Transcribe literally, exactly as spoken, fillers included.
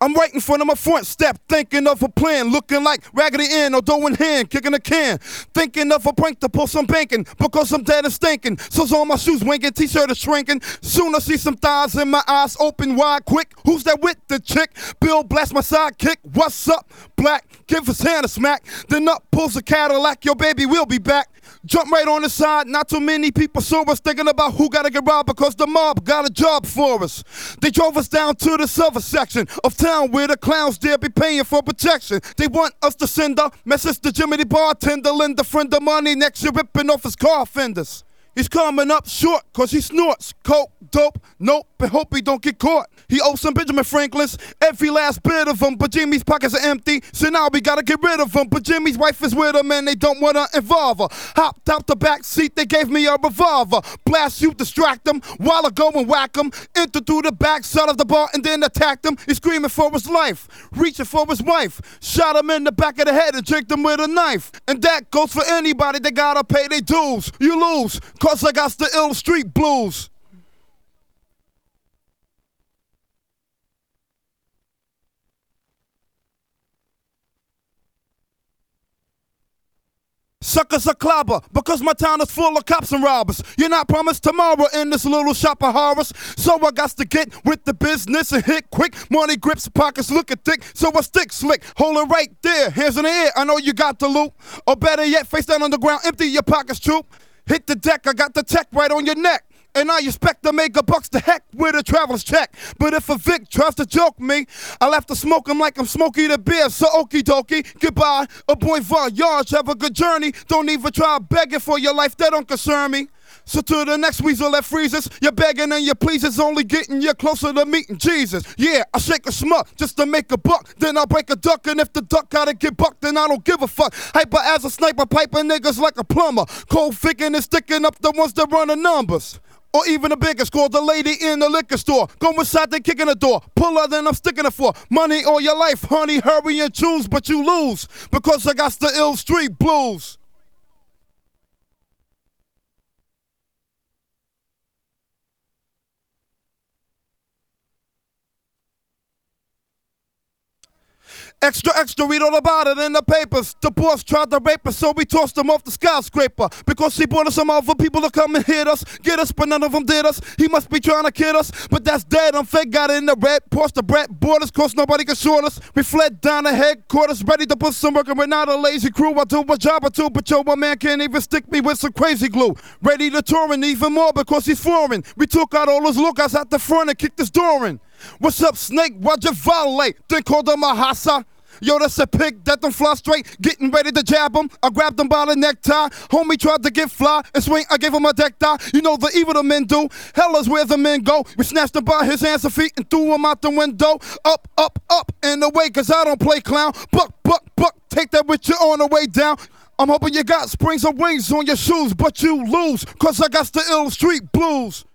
I'm right in front of my front step, thinking of a plan, looking like Raggedy Ann or dough in hand, kicking a can. Thinking of a prank to pull some banking, because I'm dead and stinking. So's on my shoes winking, t-shirt is shrinking. Soon I see some thighs and my eyes open wide quick. Who's that with the chick? Bill blast my sidekick. What's up, black? Give his hand a smack. Then up pulls a Cadillac, your baby will be back. Jump right on the side, not too many people saw us thinking about who gotta get robbed because the mob got a job for us. They drove us down to the silver section of town where the clowns dare be paying for protection. They want us to send a message to Jimmy the bartender, lend a friend of money next year ripping off his car fenders. He's coming up short cause he snorts coke, dope, nope, and hope he don't get caught. He owes some Benjamin Franklins, every last bit of them, but Jimmy's pockets are empty, so now we gotta get rid of him. But Jimmy's wife is with him and they don't wanna involve her. Hopped out the back seat, they gave me a revolver. Blast you, distract him, while I go and whack him. Enter through the back side of the bar and then attacked him. He's screaming for his life, reaching for his wife. Shot him in the back of the head and tricked him with a knife. And that goes for anybody that gotta pay their dues. You lose, cause I got the ill street blues. Suckers are clobber, because my town is full of cops and robbers. You're not promised tomorrow in this little shop of horrors. So I got to get with the business and hit quick. Money grips, pockets looking thick, so I stick slick. Hold it right there, hands in the air, I know you got the loot. Or better yet, face down on the ground, empty your pockets, troop. Hit the deck, I got the tech right on your neck. And I expect to make a bucks to heck with a traveler's check. But if a Vic tries to joke me, I'll have to smoke him like I'm Smokey the Bear. So okie dokie, goodbye, a bon voyage, have a good journey. Don't even try begging for your life, that don't concern me. So to the next weasel that freezes, you're begging and your pleases only getting you closer to meeting Jesus. Yeah, I shake a smut just to make a buck, then I break a duck, and if the duck gotta get bucked, then I don't give a fuck. Hyper as a sniper, piping niggas like a plumber. Cold thinking and sticking up the ones that run the numbers. Or even the biggest, called the lady in the liquor store. Go inside, they kicking the door. Pull her, then I'm sticking it for. Money all your life, honey, hurry and choose, but you lose. Because I got the ill street blues. Extra, extra, read all about it in the papers. The boss tried to rape us, so we tossed him off the skyscraper. Because he brought us some other people to come and hit us, get us, but none of them did us. He must be trying to kid us, but that's dead. I'm fake, got it in the red, forced the Brett borders, cause nobody can short us. We fled down the headquarters, ready to put some work, and we're not a lazy crew. I do my job or two, but yo, my man can't even stick me with some crazy glue. Ready to tour and even more because he's foreign. We took out all those lookouts out the front and kicked his door in. What's up, Snake? Why'd you violate? Then called him a hassa. Yo, that's a pig that don't fly straight. Getting ready to jab him. I grabbed him by the necktie. Homie tried to get fly and swing. I gave him a deck tie. You know the evil the men do. Hell is where the men go. We snatched him by his hands and feet and threw him out the window. Up, up, up and away, cause I don't play clown. Buck, buck, buck. Take that with you on the way down. I'm hoping you got springs or wings on your shoes, but you lose, cause I got the ill street blues.